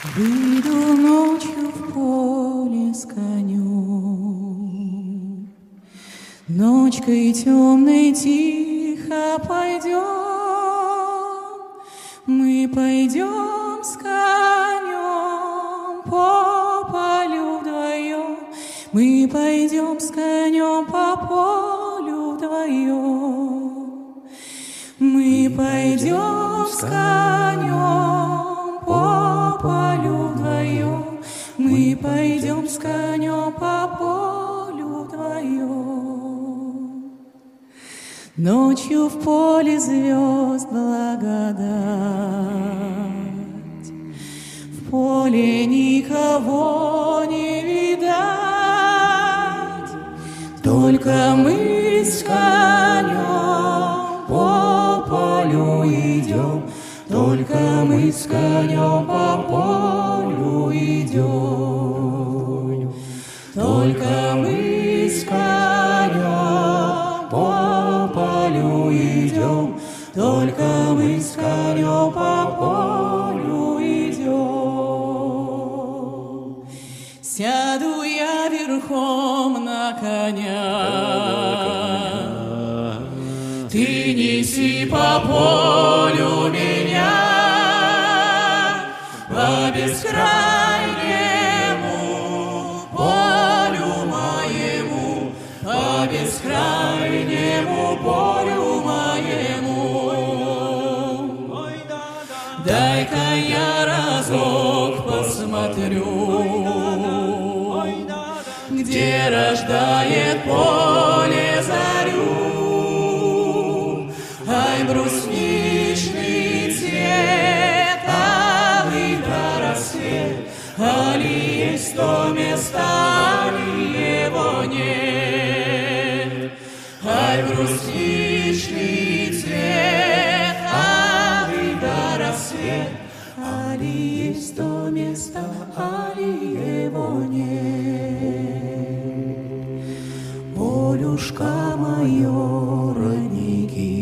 Выйду ночью в поле с конем, ночкой темной тихо пойдем, мы пойдем с конем по полю вдвоем, мы пойдем с конем по полю вдвоем, мы пойдем с конем по полю вдвоем, мы пойдем с конем по полю вдвоем. Ночью в поле звезд благодать, в поле никого не видать, только мы с конем по полю идем, только мы с конем по полю идем, только мы с конем по полю идем, только мы с конем по полю идем. Сяду я верхом на коня, ты неси по полю меня, по бескрайнему полю моему, по бескрайнему полю моему. Дай-ка я разок посмотрю, где рождает поле зарю. Ай, брусничный цвет, алый до рассвет, али есть то место, али его нет. Ай, брусничный цвет, алый до рассвет, али есть то место, али его нет. Полюшка мое, родники,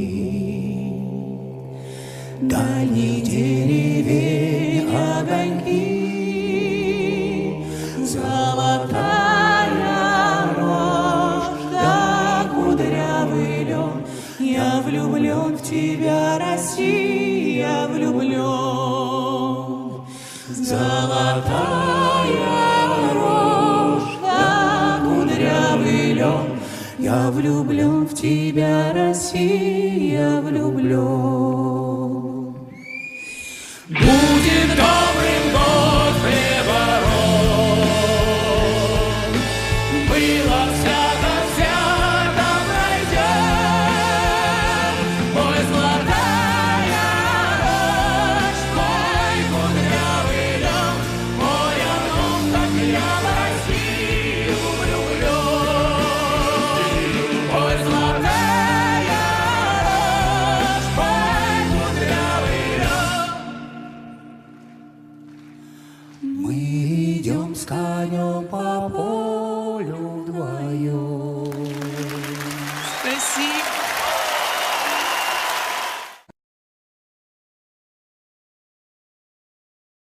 дальние деревень огоньки, золотая рожь да кудрявый лен. Я влюблен в тебя, Россия, влюблен. Золотая рожь да кудрявый лен. Я влюблен в тебя, Россия, влюблен. Будет добрым год хлебород, было всяко пройдет. Ой, золотая рожь, мой кудрявый лен, мой оном, как я в Россию влюблен. Ой, золотая рожь, мой кудрявый лен. Мы идем с конем по полю вдвоем.